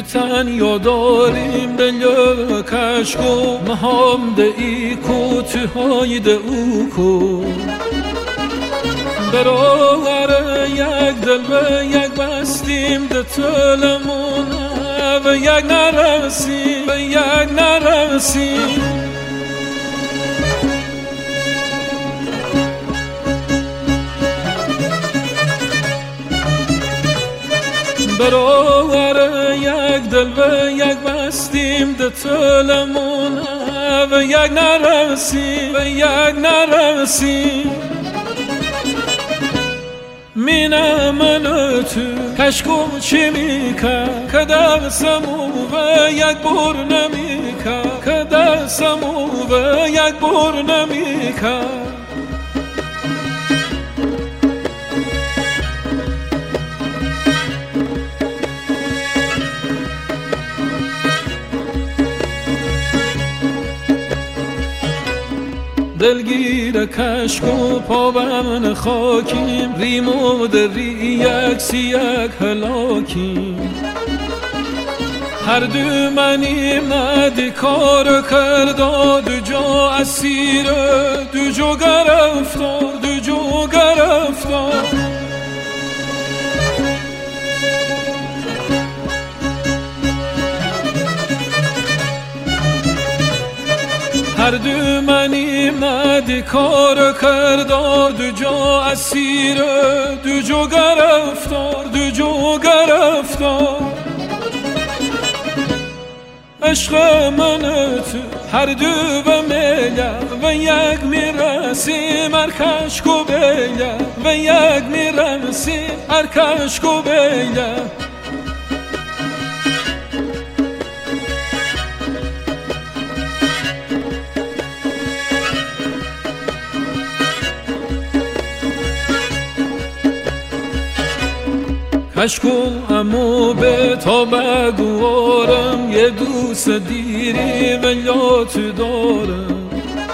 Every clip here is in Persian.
تنیا داریم دل کشکو مهام ده ای کو تهای ده او کو برای یک دل و یک بستیم ده تلمونه و یک نرسیم و یک نرسیم برای یک دل و یک بستیم ده تلمونه و یک نرسیم و یک نرسیم مینه من تو کشکم چی میکن که دستمو و یک بر نمیکن که دستمو و یک بر نمیکن دلگیر کشک و پاون خاکیم ریمو دری یک سیک هلاکیم هر دو منیم ندی کار کرده دو جا اسیر دو جا گرفتار دو جا گرفتار هر دو منیم ندی کار کردار دو جا اسیر دو جا گرفتار دو جا گرفتار عشق من تو هر دو و میله و یک میرسیم هر کشک و بیله و یک میرسیم هر کشک و بیله کشکو امو به تا بگوارم یه دوست دیری و یاد دارم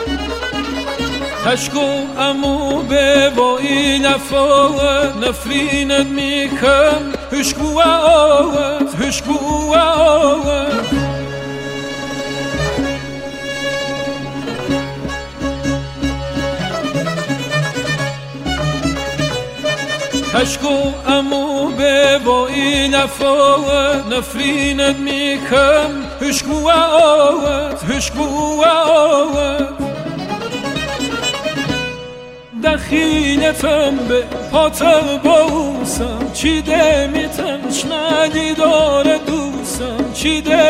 کشکو امو به با این افاوت نفرینت میکن هشکو آوت هشکو آوت کشکو امو به با این افاوت نفرینت میکن هشکو آوت هشکو آوت دخیلتم به پاتر باوسم چی ده میتنش ندی داره دوستم چی ده